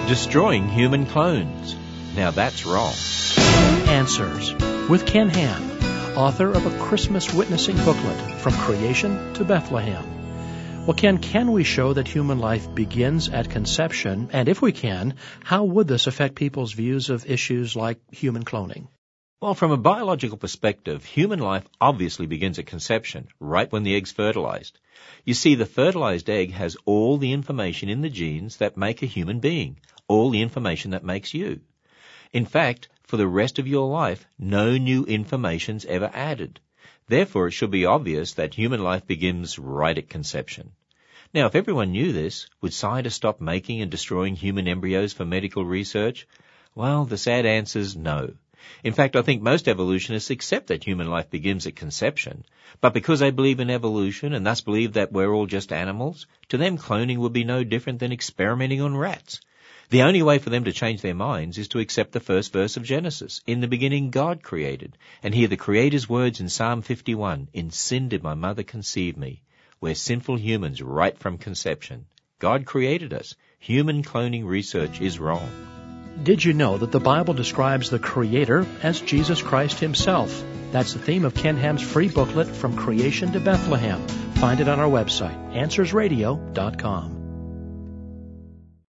Destroying human clones. Now that's wrong. Answers with Ken Ham, author of a Christmas witnessing booklet, From Creation to Bethlehem. Well, Ken, can we show that human life begins at conception? And if we can, how would this affect people's views of issues like human cloning? Well, from a biological perspective, human life obviously begins at conception, right when the egg's fertilized. You see, the fertilized egg has all the information in the genes that make a human being, all the information that makes you. In fact, for the rest of your life, no new information's ever added. Therefore, it should be obvious that human life begins right at conception. Now, if everyone knew this, would scientists stop making and destroying human embryos for medical research? Well, the sad answer's no. In fact, I think most evolutionists accept that human life begins at conception. But because they believe in evolution and thus believe that we're all just animals, to them cloning would be no different than experimenting on rats. The only way for them to change their minds is to accept the first verse of Genesis. In the beginning God created. And hear the Creator's words in Psalm 51, "In sin did my mother conceive me." We're sinful humans right from conception. God created us. Human cloning research is wrong. Did you know that the Bible describes the Creator as Jesus Christ Himself? That's the theme of Ken Ham's free booklet, From Creation to Bethlehem. Find it on our website, AnswersRadio.com.